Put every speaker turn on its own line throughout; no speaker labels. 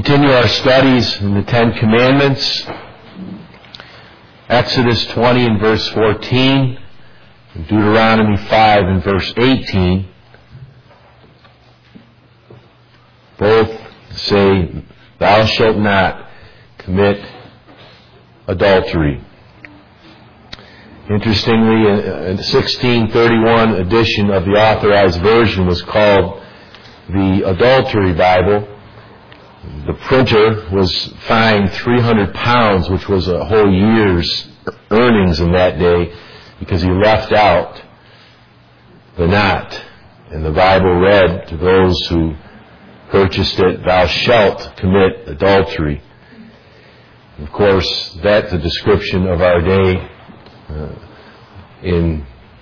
continue our studies in the Ten Commandments. Exodus 20 and verse 14, and Deuteronomy 5 and verse 18. Both say, "Thou shalt not commit adultery." Interestingly, a 1631 edition of the Authorized Version was called the Adultery Bible. The printer was fined 300 pounds, which was a whole year's earnings in that day, because he left out the "not." And the Bible read to those who purchased it, "Thou shalt commit adultery." Of course, that's a description of our day in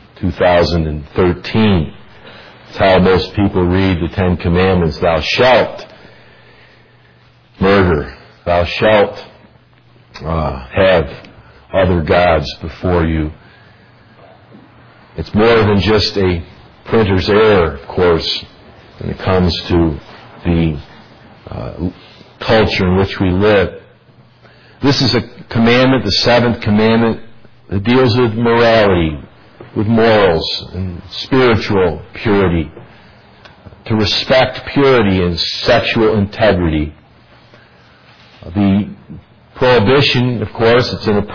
2013. It's how most people read the Ten Commandments. Thou shalt murder. Thou shalt have other gods before you. It's more than just a printer's error, of course, when it comes to the culture in which we live. This is a commandment, the seventh commandment, that deals with morality, with morals and spiritual purity, to respect purity and sexual integrity. The prohibition, of course, it's a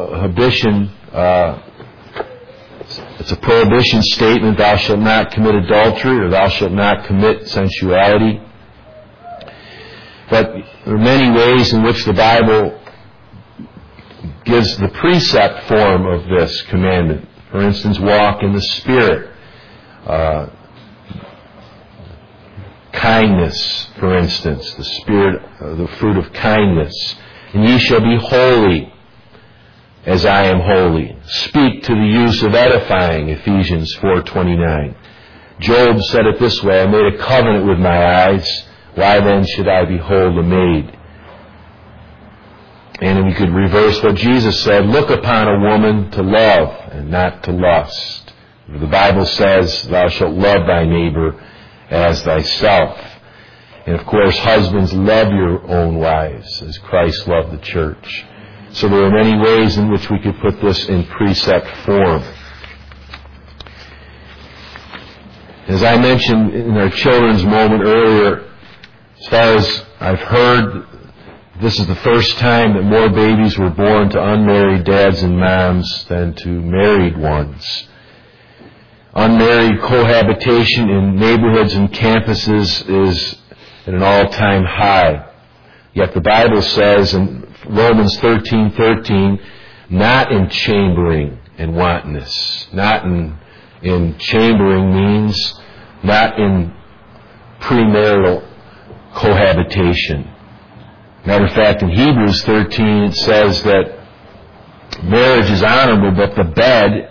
prohibition statement: "Thou shalt not commit adultery," or "Thou shalt not commit sensuality." But there are many ways in which the Bible gives the precept form of this commandment. For instance, walk in the Spirit. Kindness, for instance, the Spirit, the fruit of kindness. "And ye shall be holy as I am holy." Speak to the use of edifying, Ephesians 4:29. Job said it this way: "I made a covenant with my eyes. Why then should I behold a maid?" And we could reverse what Jesus said: "Look upon a woman to love and not to lust." The Bible says, "Thou shalt love thy neighbor as thyself." And of course, husbands, love your own wives as Christ loved the church. So there are many ways in which we could put this in precept form. As I mentioned in our children's moment earlier, as far as I've heard, this is the first time that more babies were born to unmarried dads and moms than to married ones. Unmarried cohabitation in neighborhoods and campuses is at an all-time high. Yet the Bible says in Romans 13:13, "Not in chambering and wantonness." Not in chambering means not in premarital cohabitation. Matter of fact, in Hebrews 13 it says that marriage is honorable, but the bed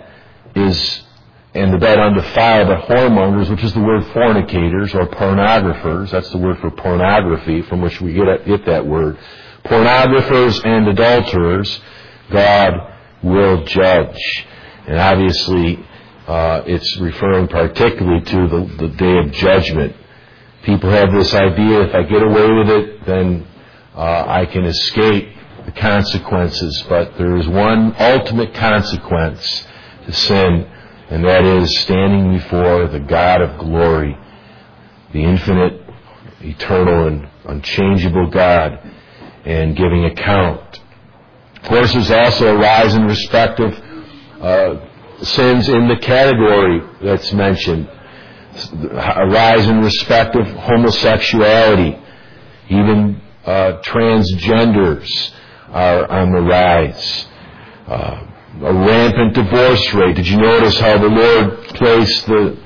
undefiled, but whoremongers, which is the word fornicators or pornographers. That's the word for pornography, from which we get that word. Pornographers and adulterers, God will judge. And obviously, it's referring particularly to the day of judgment. People have this idea: if I get away with it, then I can escape the consequences. But there is one ultimate consequence to sin, and that is standing before the God of glory, the infinite, eternal, and unchangeable God, and giving account. Of course, there's also a rise in respect of sins in the category that's mentioned. A rise in respect of homosexuality. Even transgenders are on the rise. A rampant divorce rate. Did you notice how the Lord placed the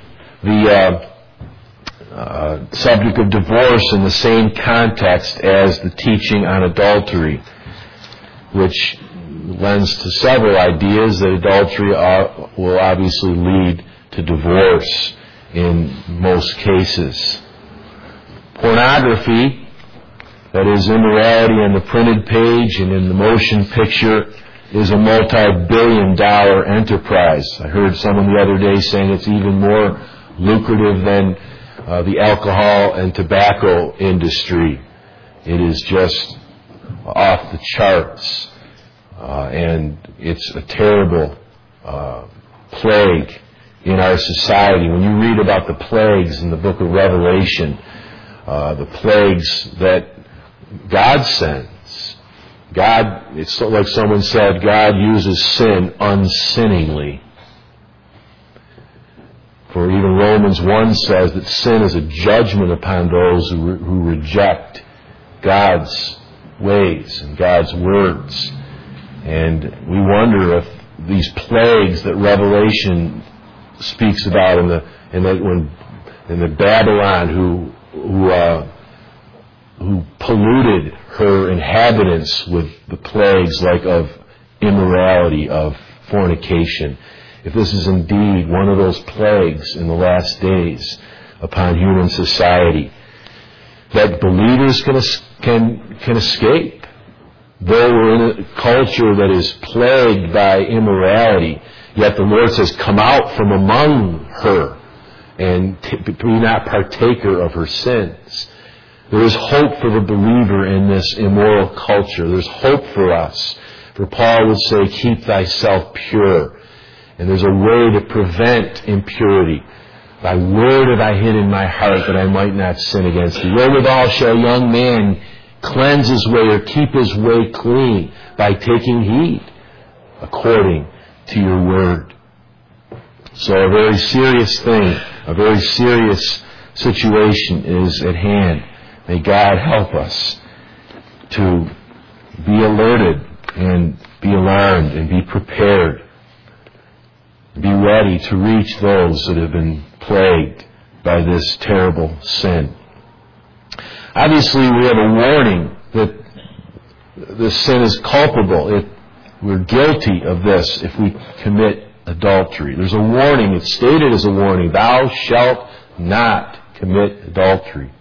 subject of divorce in the same context as the teaching on adultery, which lends to several ideas that adultery will obviously lead to divorce in most cases. Pornography, that is immorality on the printed page and in the motion picture, is a multi-billion-dollar enterprise. I heard someone the other day saying it's even more lucrative than the alcohol and tobacco industry. It is just off the charts. And it's a terrible plague in our society. When you read about the plagues in the book of Revelation, the plagues that God sends, it's like someone said, God uses sin unsinningly. For even Romans 1 says that sin is a judgment upon those who reject God's ways and God's words. And we wonder if these plagues that Revelation speaks about in the Babylon who polluted her inhabitants with the plagues like of immorality, of fornication, if this is indeed one of those plagues in the last days upon human society, that believers can escape. Though we're in a culture that is plagued by immorality, yet the Lord says, come out from among her and be not partaker of her sins. There is hope for the believer in this immoral culture. There's hope for us. For Paul would say, keep thyself pure. And there's a way to prevent impurity. Thy word have I hid in my heart that I might not sin against thee. Wherewithal shall a young man cleanse his way or keep his way clean? By taking heed according to your word. So a very serious thing, a very serious situation is at hand. May God help us to be alerted and be alarmed and be prepared. Be ready to reach those that have been plagued by this terrible sin. Obviously, we have a warning that this sin is culpable. We're guilty of this if we commit adultery. There's a warning. It's stated as a warning. Thou shalt not commit adultery.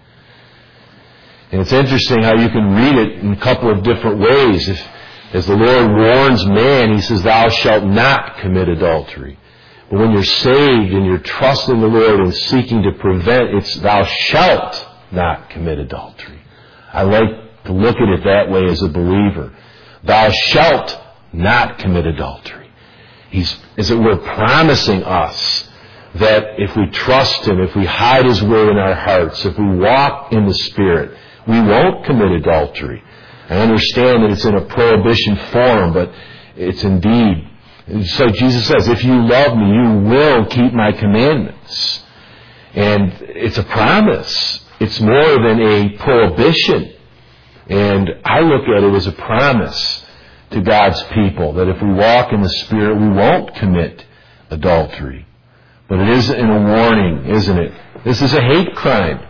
And it's interesting how you can read it in a couple of different ways. As the Lord warns man, He says, thou shalt not commit adultery. But when you're saved and you're trusting the Lord and seeking to prevent, it's thou shalt not commit adultery. I like to look at it that way as a believer. Thou shalt not commit adultery. He's, as it were, promising us that if we trust Him, if we hide His word in our hearts, if we walk in the Spirit, we won't commit adultery. I understand that it's in a prohibition form, but it's indeed, so Jesus says, if you love me, you will keep my commandments. And it's a promise. It's more than a prohibition. And I look at it as a promise to God's people that if we walk in the Spirit, we won't commit adultery. But it is in a warning, isn't it? This is a hate crime.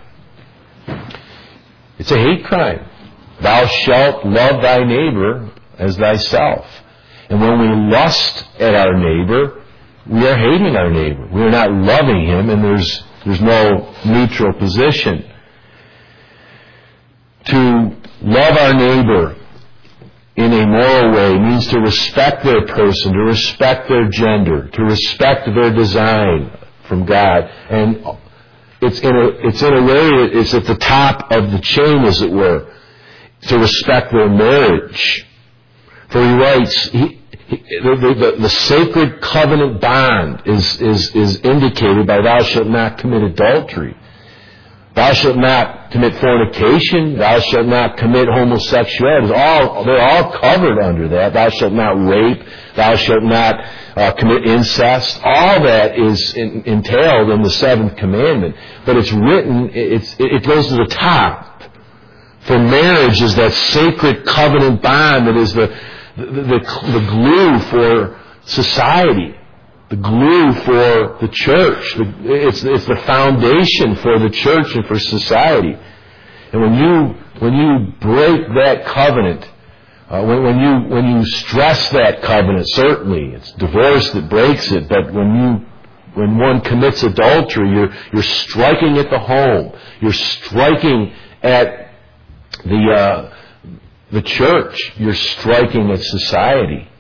It's a hate crime. Thou shalt love thy neighbor as thyself. And when we lust at our neighbor, we are hating our neighbor. We are not loving him, and there's no neutral position. To love our neighbor in a moral way means to respect their person, to respect their gender, to respect their design from God. And it's in a way, it's at the top of the chain, as it were, to respect their marriage. For he writes, the sacred covenant bond is indicated by thou shalt not commit adultery. Thou shalt not commit fornication. Thou shalt not commit homosexuality. They're all covered under that. Thou shalt not rape. Thou shalt not commit incest. All that is entailed in the seventh commandment. But it's written, it goes to the top. For marriage is that sacred covenant bond that is the glue for society, the glue for the church. It's the foundation for the church and for society. And when you break that covenant, when you stress that covenant, certainly it's divorce that breaks it. But when one commits adultery, you're striking at the home. You're striking at the church. You're striking at society.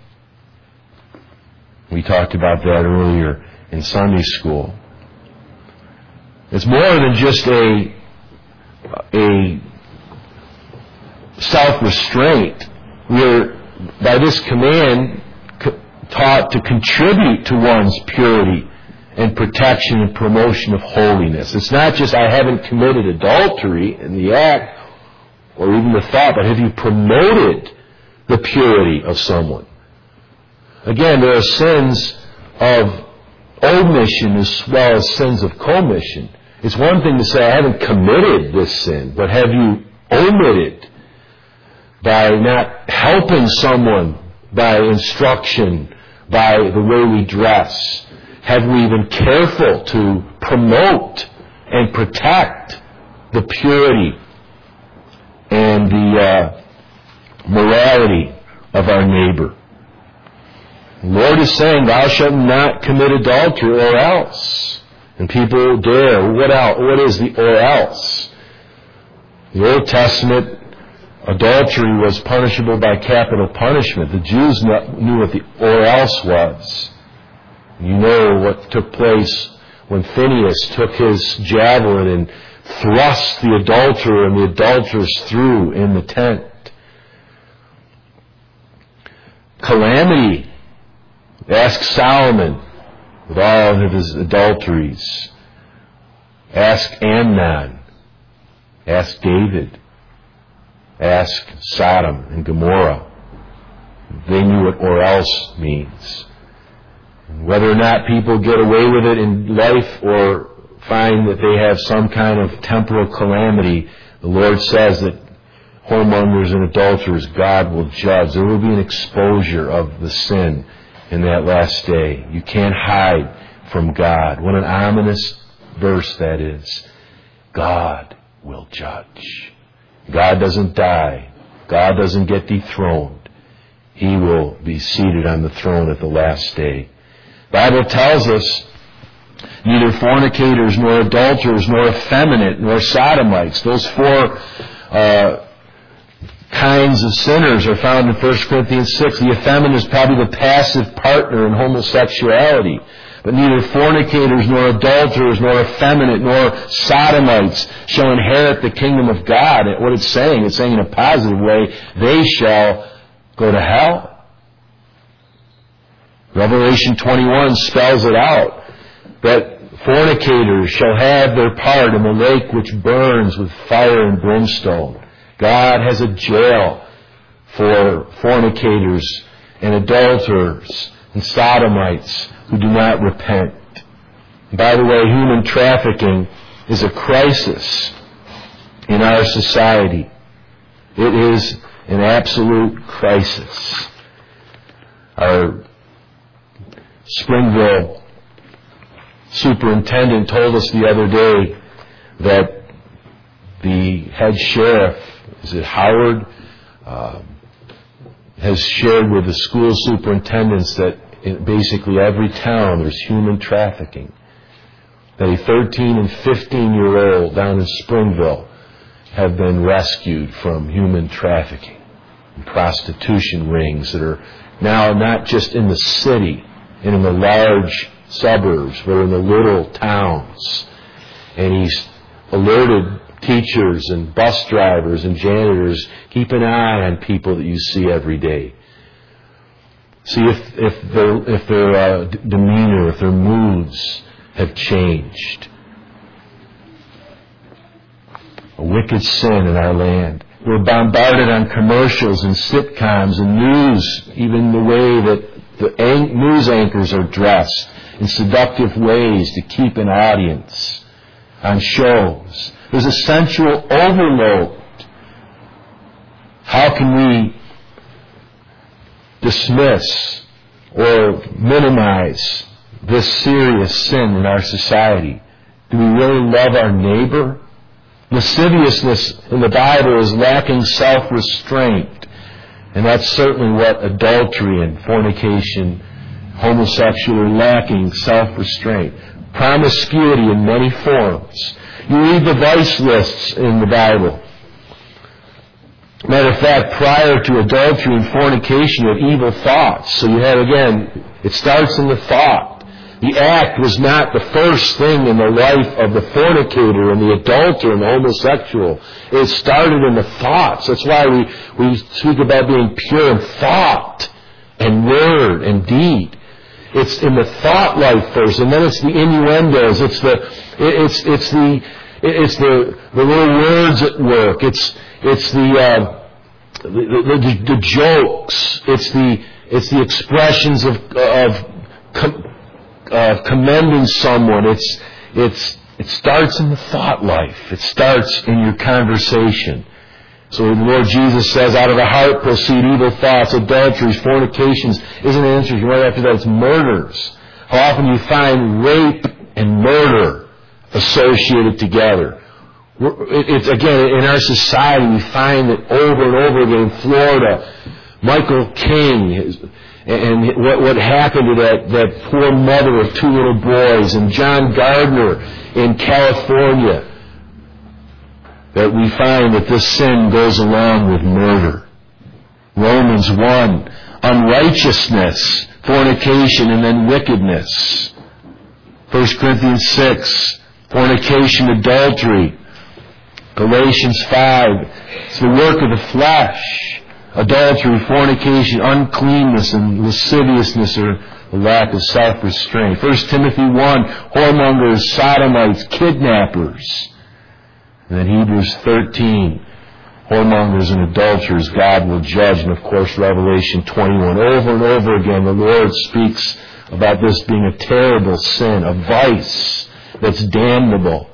We talked about that earlier in Sunday school. It's more than just a self-restraint. We're, by this command, taught to contribute to one's purity and protection and promotion of holiness. It's not just I haven't committed adultery in the act or even the thought, but have you promoted the purity of someone? Again, there are sins of omission as well as sins of commission. It's one thing to say I haven't committed this sin, but have you omitted by not helping someone by instruction, by the way we dress? Have we been careful to promote and protect the purity and the morality of our neighbor? The Lord is saying, thou shalt not commit adultery or else. And people dare. What else? What is the or else? The Old Testament, adultery was punishable by capital punishment. The Jews knew what the or else was. You know what took place when Phinehas took his javelin and thrust the adulterer and the adulteress through in the tent. Calamity. Ask Solomon with all of his adulteries. Ask Amnon. Ask David. Ask Sodom and Gomorrah. They knew what or else means. Whether or not people get away with it in life or find that they have some kind of temporal calamity, the Lord says that whoremongers and adulterers God will judge. There will be an exposure of the sin in that last day. You can't hide from God. What an ominous verse that is. God will judge. God doesn't die. God doesn't get dethroned. He will be seated on the throne at the last day. The Bible tells us neither fornicators, nor adulterers, nor effeminate, nor sodomites. Those four kinds of sinners are found in 1 Corinthians 6. The effeminate is probably the passive partner in homosexuality. But neither fornicators, nor adulterers, nor effeminate, nor sodomites shall inherit the kingdom of God. What it's saying in a positive way, they shall go to hell. Revelation 21 spells it out, that fornicators shall have their part in the lake which burns with fire and brimstone. God has a jail for fornicators and adulterers and sodomites who do not repent. And by the way, human trafficking is a crisis in our society. It is an absolute crisis. Our Springville superintendent told us the other day that the head sheriff, is it Howard, has shared with the school superintendents that in basically every town there's human trafficking. That a 13 and 15-year-old down in Springville have been rescued from human trafficking and prostitution rings that are now not just in the city and in the large suburbs, but in the little towns. And he's alerted teachers and bus drivers and janitors, keep an eye on people that you see every day. See if their demeanor, if their moods have changed. A wicked sin in our land. We're bombarded on commercials and sitcoms and news, even the way that the news anchors are dressed in seductive ways to keep an audience on shows. There's a sensual overload. How can we dismiss or minimize this serious sin in our society? Do we really love our neighbor? Lasciviousness in the Bible is lacking self-restraint. And that's certainly what adultery and fornication, homosexual, are lacking self-restraint. Promiscuity in many forms. You read the vice lists in the Bible. Matter of fact, prior to adultery and fornication, you have evil thoughts. So you have, again, it starts in the thought. The act was not the first thing in the life of the fornicator and the adulterer and the homosexual. It started in the thoughts. That's why we speak about being pure in thought and word and deed. It's in the thought life first, and then it's the innuendos. It's the little words at work. It's the jokes. It's the expressions of commending someone. It starts in the thought life. It starts in your conversation. So the Lord Jesus says, out of the heart proceed evil thoughts, adulteries, fornications. Isn't it interesting? Right after that, it's murders. How often you find rape and murder associated together? It's again, in our society, we find it over and over again. In Florida, Michael King, and what happened to that poor mother of 2 little boys, and John Gardner in California, that we find that this sin goes along with murder. Romans 1, unrighteousness, fornication, and then wickedness. 1 Corinthians 6, fornication, adultery. Galatians 5, it's the work of the flesh. Adultery, fornication, uncleanness, and lasciviousness, or the lack of self-restraint. 1 Timothy 1, whoremongers, sodomites, kidnappers. And then Hebrews 13, whoremongers and adulterers God will judge. And of course Revelation 21. Over and over again the Lord speaks about this being a terrible sin, a vice that's damnable.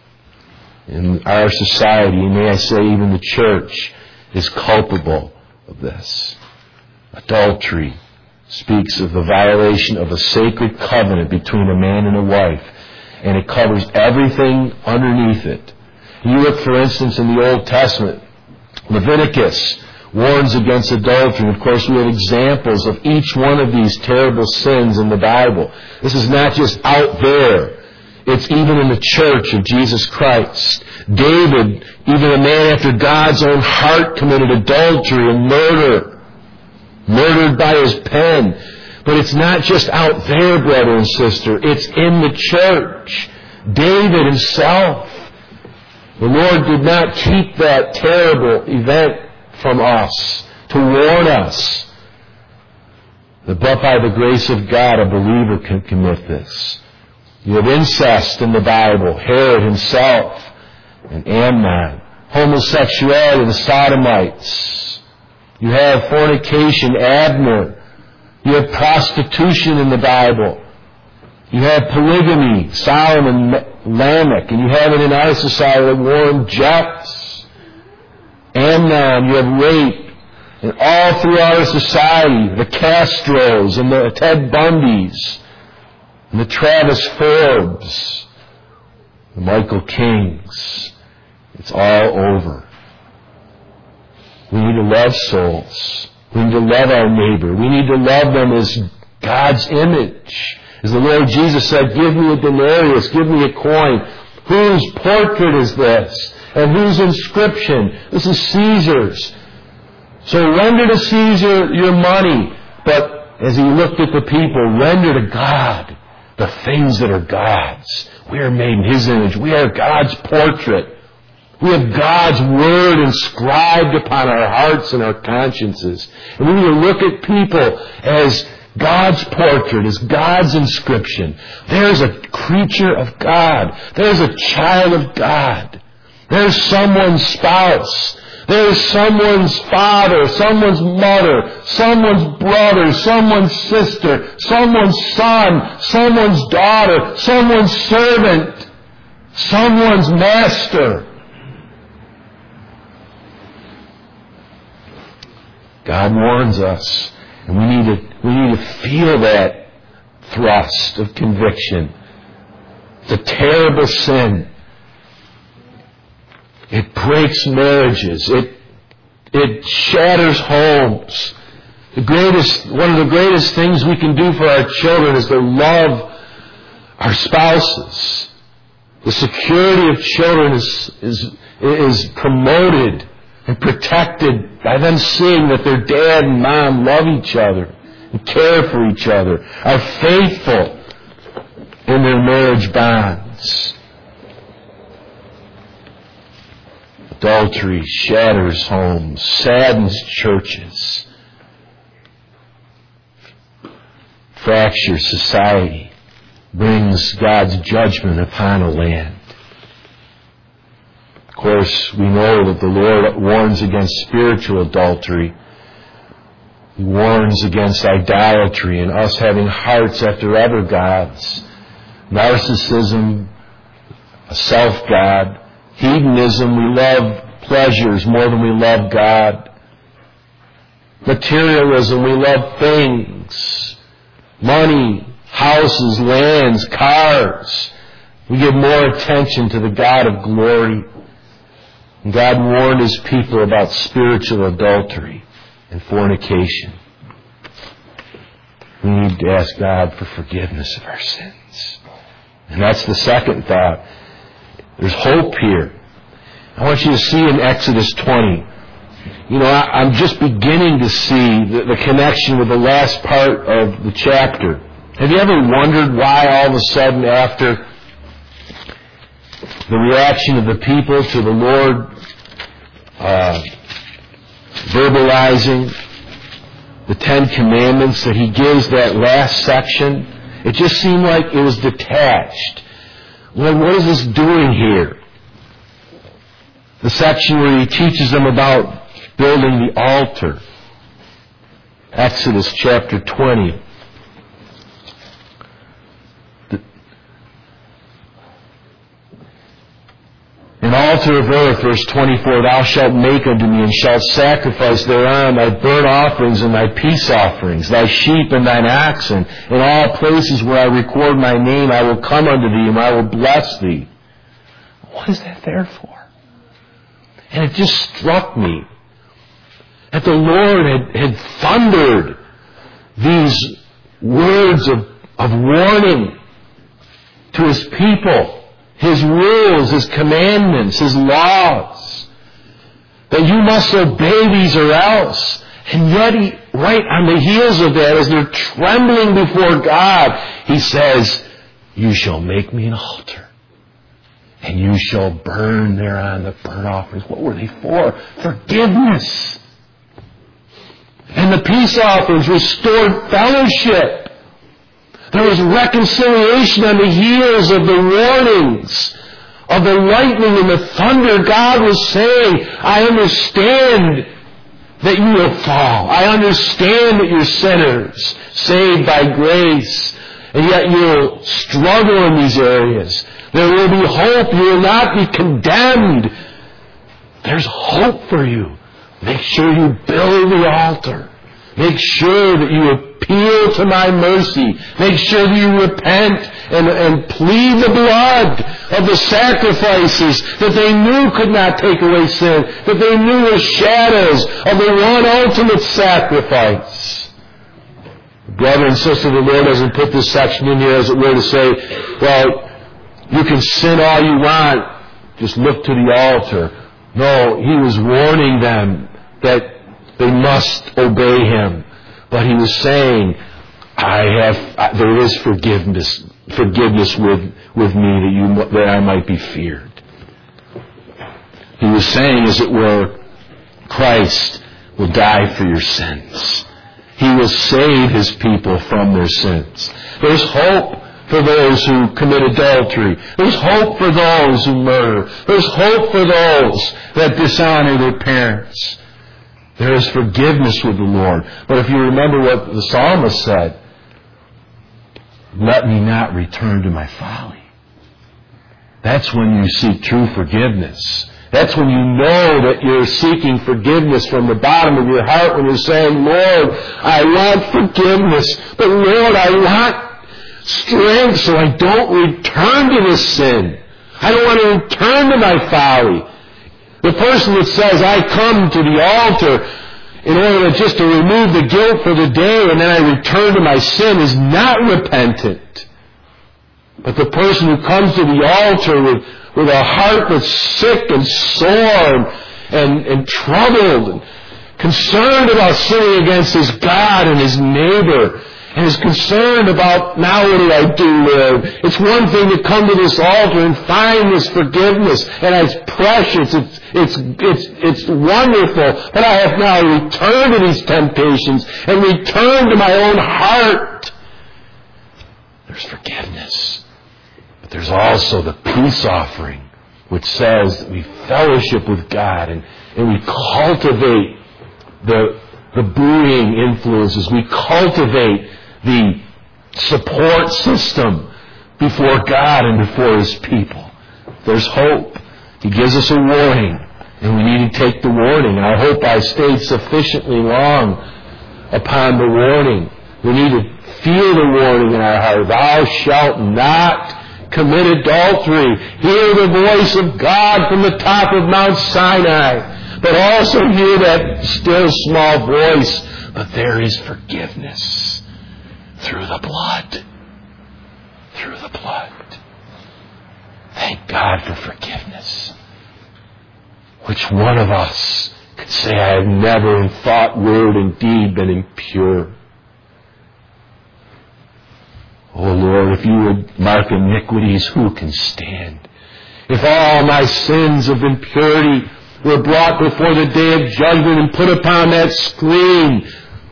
In our society, and may I say even the church, is culpable of this. Adultery speaks of the violation of a sacred covenant between a man and a wife, and it covers everything underneath it. You look, for instance, in the Old Testament, Leviticus warns against adultery. Of course, we have examples of each one of these terrible sins in the Bible. This is not just out there. It's even in the church of Jesus Christ. David, even a man after God's own heart, committed adultery and murder. Murdered by his pen. But it's not just out there, brother and sister. It's in the church. David himself. The Lord did not keep that terrible event from us to warn us that but by the grace of God a believer can commit this. You have incest in the Bible, Herod himself and Amnon. Homosexuality, the Sodomites. You have fornication, Abner. You have prostitution in the Bible. You have polygamy, Solomon, Lamech. And you have it in our society, like Warren Jeffs, Amnon. You have rape. And all through our society, the Castros and the Ted Bundys, and the Travis Forbes, the Michael Kings. It's all over. We need to love souls. We need to love our neighbor. We need to love them as God's image. As the Lord Jesus said, give me a denarius, give me a coin. Whose portrait is this? And whose inscription? This is Caesar's. So render to Caesar your money. But as he looked at the people, render to God the things that are God's. We are made in His image. We are God's portrait. We have God's Word inscribed upon our hearts and our consciences. And we need to look at people as God's portrait, as God's inscription. There's a creature of God. There's a child of God. There's someone's spouse. There's someone's father, someone's mother, someone's brother, someone's sister, someone's son, someone's daughter, someone's servant, someone's master. God warns us, and we need to feel that thrust of conviction. It's a terrible sin. It breaks marriages. It shatters homes. One of the greatest things we can do for our children is to love our spouses. The security of children is promoted and protected by them seeing that their dad and mom love each other and care for each other, are faithful, in their marriage bonds. Adultery shatters homes, saddens churches, fractures society, brings God's judgment upon a land. Of course, we know that the Lord warns against spiritual adultery. He warns against idolatry and us having hearts after other gods, narcissism, a self-god, hedonism. We love pleasures more than we love God. Materialism, we love things, money, houses, lands, cars. We give more attention to the God of glory. And God warned His people about spiritual adultery and fornication. We need to ask God for forgiveness of our sins. And that's the second thought. There's hope here. I want you to see in Exodus 20. You know, I'm just beginning to see the connection with the last part of the chapter. Have you ever wondered why all of a sudden after the reaction of the people to the Lord verbalizing the Ten Commandments that He gives that last section, it just seemed like it was detached. Lord, what is this doing here? The section where He teaches them about building the altar. Exodus chapter 20. An altar of earth, verse 24, thou shalt make unto me, and shalt sacrifice thereon thy burnt offerings and thy peace offerings, thy sheep and thine oxen. In all places where I record my name, I will come unto thee, and I will bless thee. What is that there for? And it just struck me that the Lord had thundered these words of warning to His people. His rules, His commandments, His laws. That you must obey these or else. And yet, right on the heels of that, as they're trembling before God, He says, you shall make me an altar. And you shall burn thereon the burnt offerings. What were they for? Forgiveness. And the peace offerings restored fellowship. There was reconciliation on the heels of the warnings, of the lightning and the thunder. God was saying, I understand that you will fall. I understand that you're sinners, saved by grace, and yet you'll struggle in these areas. There will be hope. You will not be condemned. There's hope for you. Make sure you build the altar. Make sure that you appeal to my mercy. Make sure that you repent and plead the blood of the sacrifices that they knew could not take away sin, that they knew were shadows of the one ultimate sacrifice. Brother and sister, the Lord doesn't put this section in here as it were to say, well, you can sin all you want, just look to the altar. No, He was warning them that they must obey Him. But He was saying, there is forgiveness with me that I might be feared. He was saying, as it were, Christ will die for your sins. He will save His people from their sins. There's hope for those who commit adultery. There's hope for those who murder. There's hope for those that dishonor their parents. There is forgiveness with the Lord. But if you remember what the psalmist said, let me not return to my folly. That's when you seek true forgiveness. That's when you know that you're seeking forgiveness from the bottom of your heart, when you're saying, Lord, I want forgiveness, but Lord, I want strength so I don't return to this sin. I don't want to return to my folly. The person that says, I come to the altar in order to remove the guilt for the day and then I return to my sin is not repentant. But the person who comes to the altar with a heart that's sick and sore and troubled and concerned about sinning against his God and his neighbor and is concerned about, now what do I do, Lord? It's one thing to come to this altar and find this forgiveness, and it's precious, it's wonderful, but I have now returned to these temptations and returned to my own heart. There's forgiveness. But there's also the peace offering, which says that we fellowship with God and we cultivate the buoying influences. We cultivate the support system before God and before His people. There's hope. He gives us a warning, and we need to take the warning. I hope I stayed sufficiently long upon the warning. We need to feel the warning in our heart. Thou shalt not commit adultery. Hear the voice of God from the top of Mount Sinai, but also hear that still small voice. But there is forgiveness through the blood. Through the blood. Thank God for forgiveness. Which one of us could say, I have never in thought, word, and deed been impure? Oh Lord, if you would mark iniquities, who can stand? If all my sins of impurity were brought before the day of judgment and put upon that screen,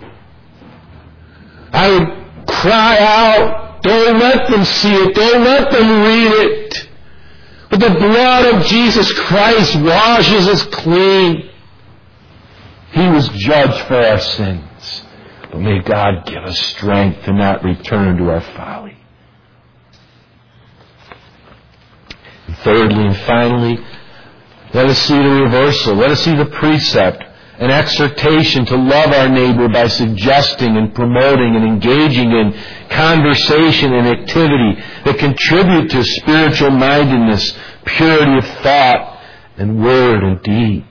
I would cry out, don't let them see it, don't let them read it. But the blood of Jesus Christ washes us clean. He was judged for our sins. But may God give us strength to not return to our folly. And thirdly and finally, let us see the reversal. Let us see the precept, an exhortation to love our neighbor by suggesting and promoting and engaging in conversation and activity that contribute to spiritual mindedness, purity of thought, and word and deed.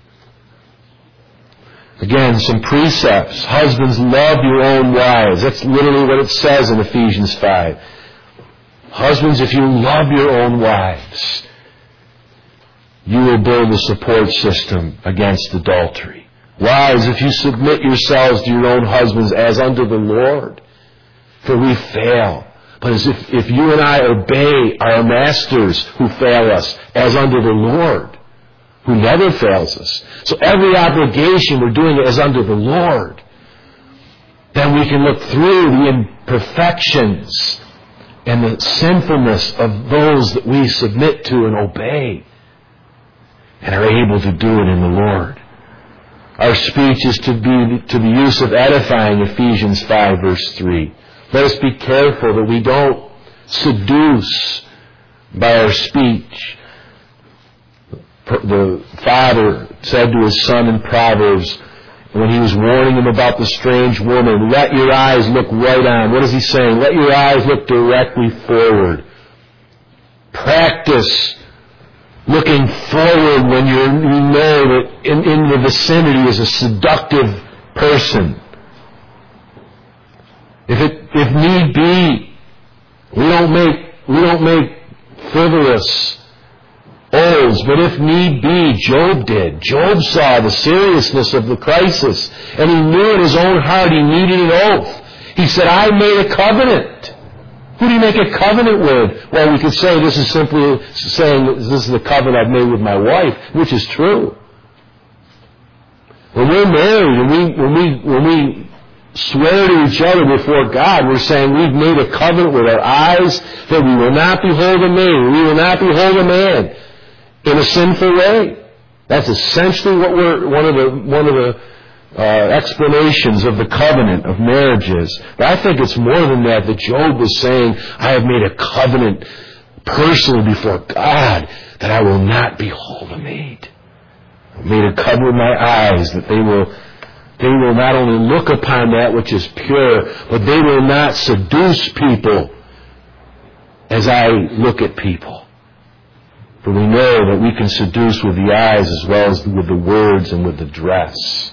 Again, some precepts. Husbands, love your own wives. That's literally what it says in Ephesians 5. Husbands, if you love your own wives, you will build a support system against adultery. Wives, if you submit yourselves to your own husbands as unto the Lord, for we fail. But as if you and I obey our masters who fail us as unto the Lord, who never fails us. So every obligation we're doing it as unto the Lord. Then we can look through the imperfections and the sinfulness of those that we submit to and obey, and are able to do it in the Lord. Our speech is to be to the use of edifying, Ephesians 5 verse 3. Let us be careful that we don't seduce by our speech. The father said to his son in Proverbs, when he was warning him about the strange woman, let your eyes look right on. What is he saying? Let your eyes look directly forward. Practice looking forward when you know that in the vicinity is a seductive person. If need be, we don't make frivolous oaths, but if need be, Job did. Job saw the seriousness of the crisis, and he knew in his own heart he needed an oath. He said, I made a covenant. Who do you make a covenant with? Well, we could say this is simply saying this is the covenant I've made with my wife, which is true. When we're married and when we swear to each other before God, we're saying we've made a covenant with our eyes that we will not behold a man, we will not behold a man in a sinful way. That's essentially what one of the explanations of the covenant of marriage is. But I think it's more than that Job was saying, I have made a covenant personally before God that I will not behold a maid. I've made a covenant with my eyes that they will not only look upon that which is pure, but they will not seduce people as I look at people. For we know that we can seduce with the eyes as well as with the words and with the dress.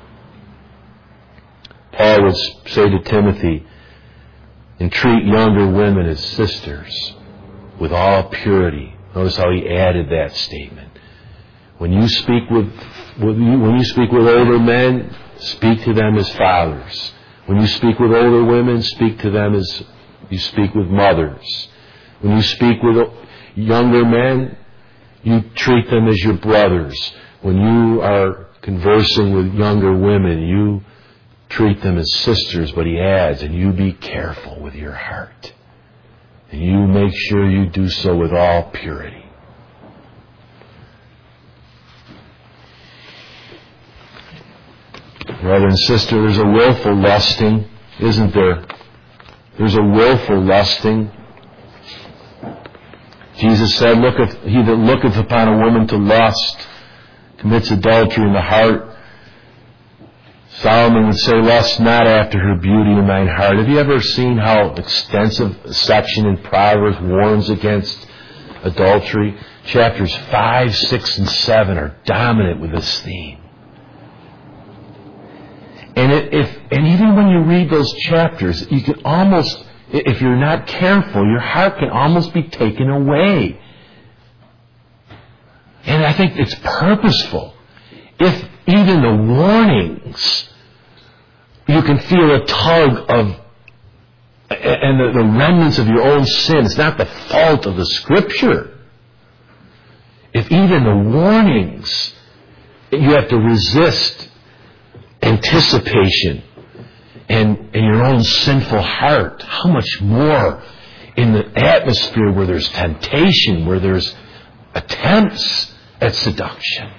Paul would say to Timothy, entreat younger women as sisters with all purity. Notice how he added that statement. When you speak with older men, speak to them as fathers. When you speak with older women, speak to them as you speak with mothers. When you speak with younger men, you treat them as your brothers. When you are conversing with younger women, you treat them as sisters. But he adds, and you be careful with your heart. And you make sure you do so with all purity. Brother and sister, there's a willful lusting, isn't there? There's a willful lusting. Jesus said, he that looketh upon a woman to lust commits adultery in the heart. Solomon would say, lust not after her beauty in thine heart. Have you ever seen how extensive a section in Proverbs warns against adultery? Chapters 5, 6, and 7 are dominant with this theme. And even when you read those chapters, you can almost, if you're not careful, your heart can almost be taken away. And I think it's purposeful. If even the warnings, you can feel a tug of, and the remnants of your own sin, it's not the fault of the Scripture. If even the warnings, you have to resist anticipation and your own sinful heart, how much more in the atmosphere where there's temptation, where there's attempts at seduction.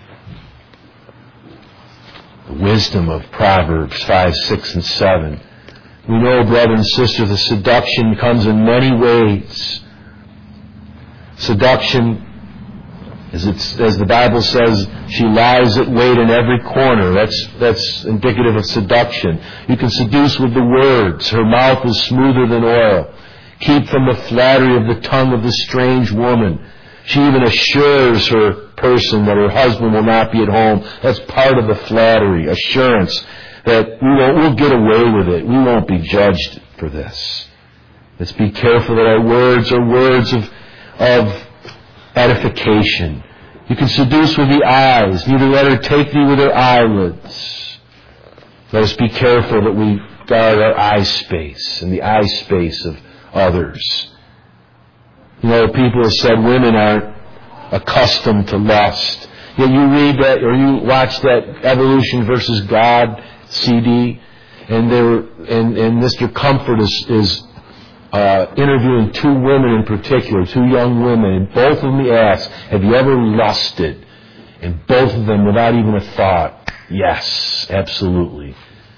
The wisdom of Proverbs 5, 6, and 7. We know, brother and sister, the seduction comes in many ways. Seduction, as the Bible says, she lies at wait in every corner. That's indicative of seduction. You can seduce with the words. Her mouth is smoother than oil. Keep from the flattery of the tongue of the strange woman. She even assures her person that her husband will not be at home. That's part of the flattery, assurance that we'll get away with it. We won't be judged for this. Let's be careful that our words are words of edification. You can seduce with the eyes. Neither let her take thee with her eyelids. Let us be careful that we guard our eye space and the eye space of others. You know, people have said women aren't accustomed to lust. Yet you read that or you watch that Evolution versus God CD, and Mr. Comfort is interviewing two women in particular, two young women, and both of them he asked, have you ever lusted? And both of them, without even a thought, yes, absolutely.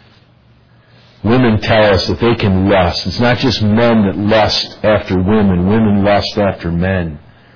Women tell us that they can lust. It's not just men that lust after women. Women lust after men.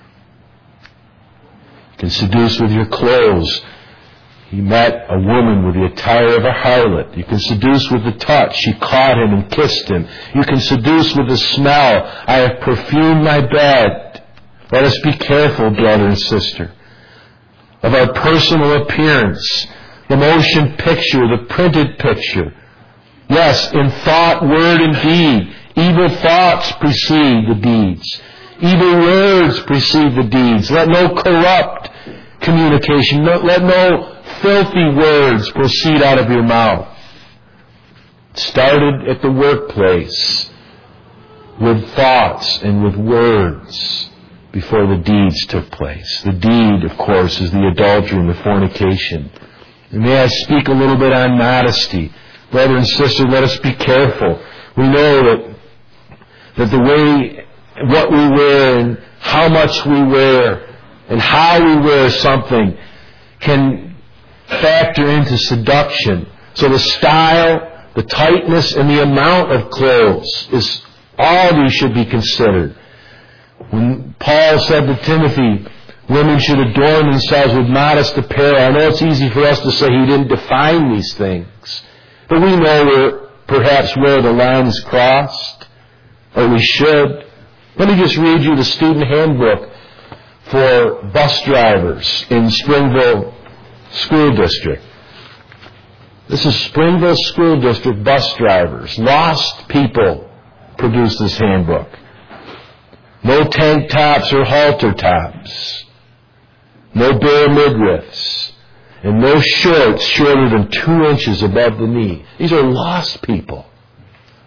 You can seduce with your clothes. He met a woman with the attire of a harlot. You can seduce with the touch. She caught him and kissed him. You can seduce with the smell. I have perfumed my bed. Let us be careful, brother and sister, of our personal appearance, the motion picture, the printed picture. Yes, in thought, word, and deed. Evil thoughts precede the deeds. Evil words precede the deeds. Let no corrupt communication, let no filthy words proceed out of your mouth. It started at the workplace with thoughts and with words before the deeds took place. The deed, of course, is the adultery and the fornication. And may I speak a little bit on modesty. Brother and sister, let us be careful. We know that the way, what we wear and how much we wear and how we wear something can factor into seduction. So the style, the tightness, and the amount of clothes is all these should be considered. When Paul said to Timothy, women should adorn themselves with modest apparel, I know it's easy for us to say he didn't define these things. But we know perhaps where the line is crossed, or we should. Let me just read you the student handbook for bus drivers in Springville School District. This is Springville School District bus drivers. Lost people produce this handbook. No tank tops or halter tops. No bare midriffs. And no shorts shorter than 2 inches above the knee. These are lost people.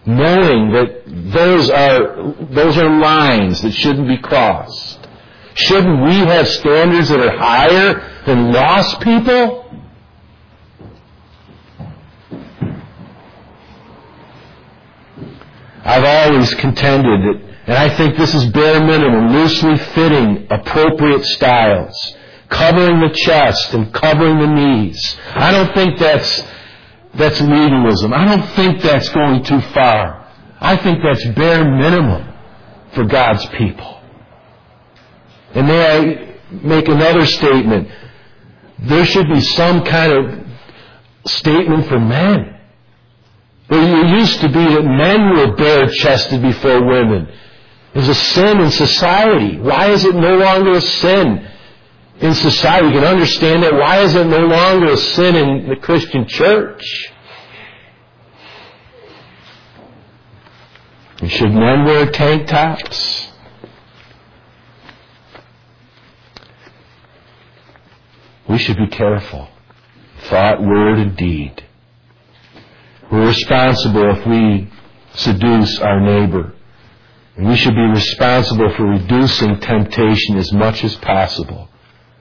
knowing that those are lines that shouldn't be crossed? Shouldn't we have standards that are higher than lost people? I've always contended that, and I think this is bare minimum, loosely fitting, appropriate styles, covering the chest and covering the knees. I don't think that's legalism. I don't think that's going too far. I think that's bare minimum for God's people. And may I make another statement? There should be some kind of statement for men. It used to be that men were bare-chested before women. It was a sin in society. Why is it no longer a sin in society? You can understand that. Why is it no longer a sin in the Christian church? And should men wear tank tops? We should be careful. Thought, word, and deed. We're responsible if we seduce our neighbor. And we should be responsible for reducing temptation as much as possible.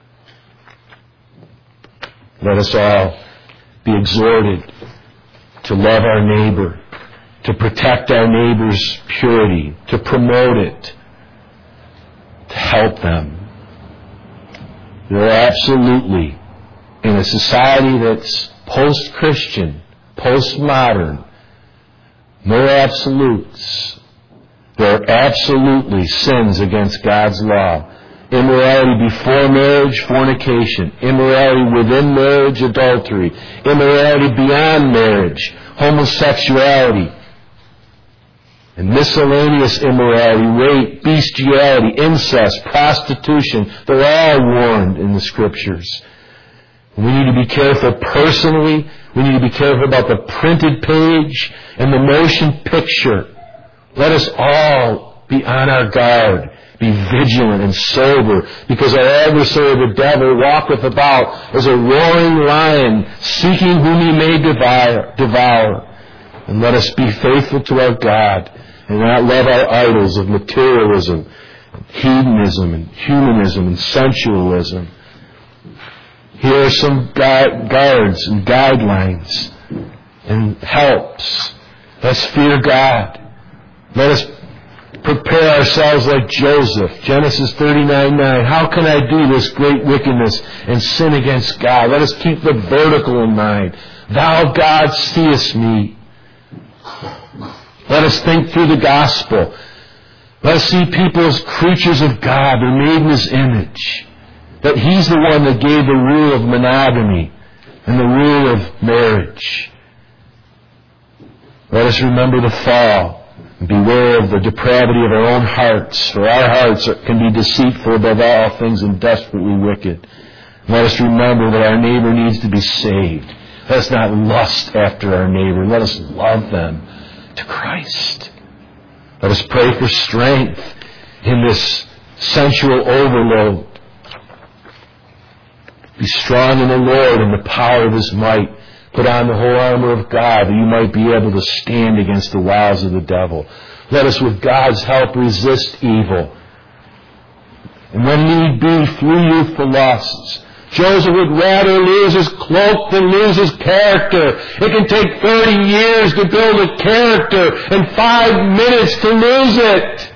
Let us all be exhorted to love our neighbor, to protect our neighbor's purity, to promote it, to help them. There are absolutely, in a society that's post-Christian, postmodern, no absolutes. There are absolutely sins against God's law. Immorality before marriage, fornication. Immorality within marriage, adultery. Immorality beyond marriage, homosexuality. And miscellaneous immorality, rape, bestiality, incest, prostitution. They're all warned in the Scriptures. We need to be careful personally. We need to be careful about the printed page and the motion picture. Let us all be on our guard, be vigilant and sober, because our adversary, the devil, walketh about as a roaring lion, seeking whom he may devour. And let us be faithful to our God and not love our idols of materialism, hedonism, and humanism, and sensualism. Here are some guards and guidelines and helps. Let's fear God. Let us prepare ourselves like Joseph. Genesis 39:9. How can I do this great wickedness and sin against God? Let us keep the vertical in mind. Thou, God, seest me. Let us think through the gospel. Let us see people as creatures of God. They're made in His image. That He's the one that gave the rule of monogamy and the rule of marriage. Let us remember the fall and beware of the depravity of our own hearts, for our hearts can be deceitful above all things and desperately wicked. Let us remember that our neighbor needs to be saved. Let us not lust after our neighbor. Let us love them to Christ. Let us pray for strength in this sensual overload. Be strong in the Lord and the power of His might. Put on the whole armor of God that you might be able to stand against the wiles of the devil. Let us with God's help resist evil. And when need be, flee youthful lusts. Joseph would rather lose his cloak than lose his character. It can take 30 years to build a character and 5 minutes to lose it.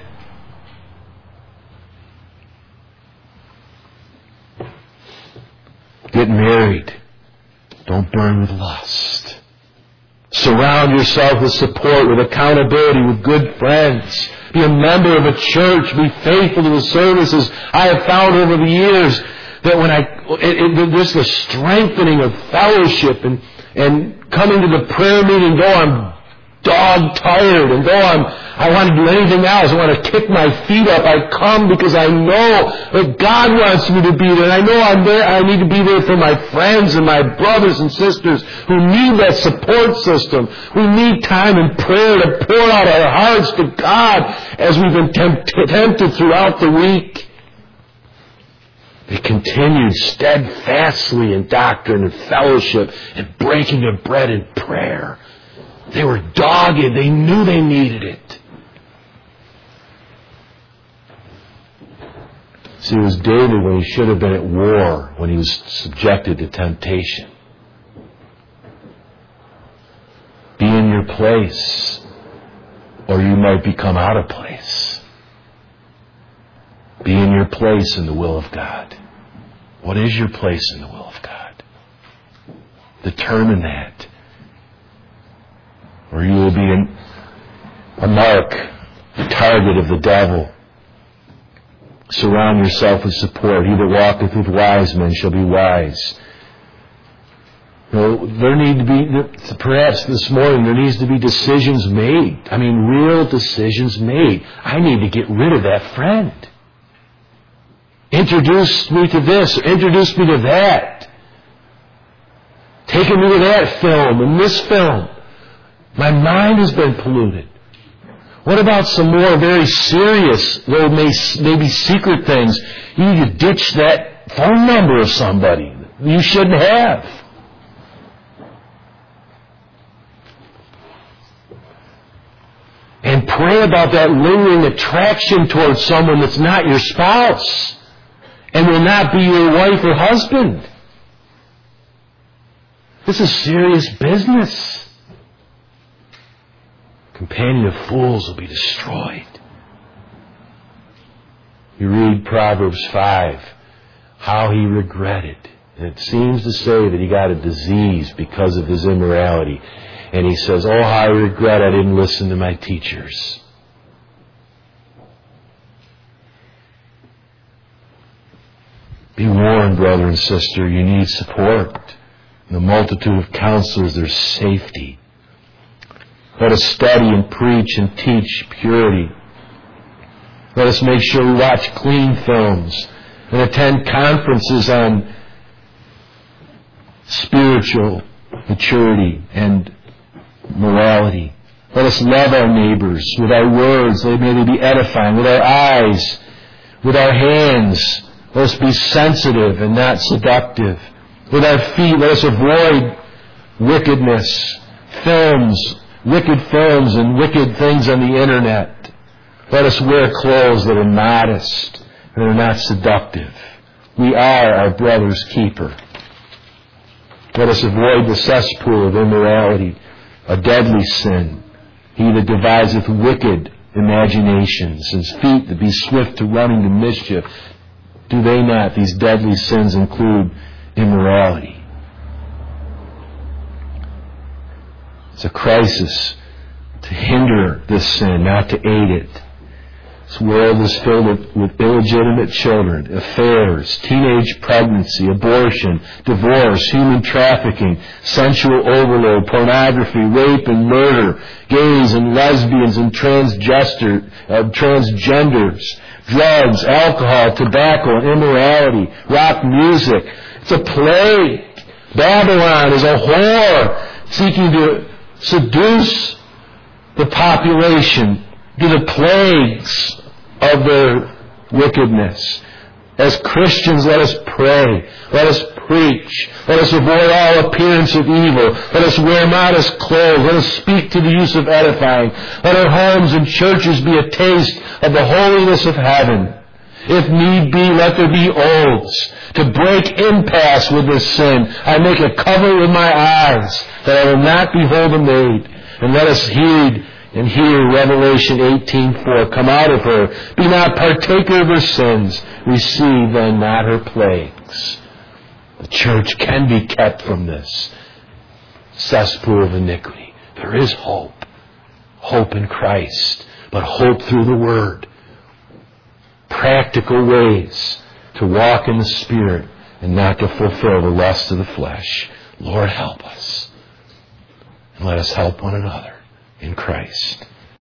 Get married. Don't burn with lust. Surround yourself with support, with accountability, with good friends. Be a member of a church. Be faithful to the services. I have found over the years that there's the strengthening of fellowship and coming to the prayer meeting, though I'm dog tired and though I want to do anything else, I want to kick my feet up, I come because I know that God wants me to be there. And I know I'm there. I need to be there for my friends and my brothers and sisters who need that support system. We need time in prayer to pour out our hearts to God as we've been tempted throughout the week. They continued steadfastly in doctrine and fellowship and breaking of bread and prayer. They were dogged. They knew they needed it. See, it was David when he should have been at war, when he was subjected to temptation. Be in your place, or you might become out of place. Be in your place in the will of God. What is your place in the will of God? Determine that. Or you will be a mark, a target of the devil. Surround yourself with support. He that walketh with wise men shall be wise. There need to be, perhaps this morning, there needs to be decisions made. I mean, real decisions made. I need to get rid of that friend. Introduce me to this, introduce me to that. Taking me to that film and this film. My mind has been polluted. What about some more very serious, though maybe secret things? You need to ditch that phone number of somebody you shouldn't have. And pray about that lingering attraction towards someone that's not your spouse and will not be your wife or husband. This is serious business. Companion of fools will be destroyed. You read Proverbs 5, how he regretted. And it seems to say that he got a disease because of his immorality. And he says, oh, how I regret I didn't listen to my teachers. Be warned, brother and sister, you need support. In the multitude of counselors, there's safety. Let us study and preach and teach purity. Let us make sure we watch clean films and attend conferences on spiritual maturity and morality. Let us love our neighbors with our words. May they be edifying. With our eyes, with our hands. Let us be sensitive and not seductive. With our feet, let us avoid wickedness, wicked films and wicked things on the internet. Let us wear clothes that are modest and are not seductive. We are our brother's keeper. Let us avoid the cesspool of immorality, a deadly sin. He that deviseth wicked imaginations, his feet that be swift to running to mischief. Do they not, these deadly sins, include immorality? It's a crisis to hinder this sin, not to aid it. This world is filled with illegitimate children, affairs, teenage pregnancy, abortion, divorce, human trafficking, sensual overload, pornography, rape and murder, gays and lesbians and transgenders, drugs, alcohol, tobacco, and immorality, rock music. It's a plague. Babylon is a whore seeking to seduce the population to the plagues of their wickedness. As Christians, let us pray. Let us preach. Let us avoid all appearance of evil. Let us wear modest clothes. Let us speak to the use of edifying. Let our homes and churches be a taste of the holiness of heaven. If need be, let there be oaths to break impasse with this sin. I make a covenant with my eyes that I will not behold a maid. And let us heed and hear Revelation 18:4. Come out of her. Be not partaker of her sins. Receive then not her plagues. The church can be kept from this cesspool of iniquity. There is hope. Hope in Christ. But hope through the Word. Practical ways to walk in the Spirit and not to fulfill the lust of the flesh. Lord, help us. And let us help one another in Christ.